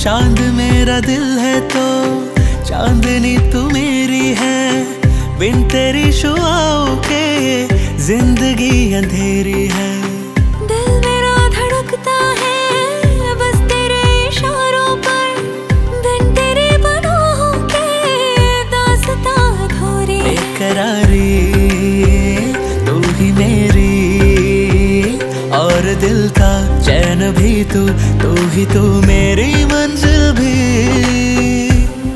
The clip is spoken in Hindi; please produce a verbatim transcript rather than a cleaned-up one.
चांद मेरा दिल है तो चांदनी तू मेरी है। बिन तेरी शुआओं के जिंदगी अंधेरी है। दिल मेरा धड़कता है बस तेरे इशारों पर। बिन तेरी पनाहों के दास्तां अधूरी है। बेकरारी तू ही मेरी और दिल का चैन भी तू, तू ही तू मेरी मंजिल भी।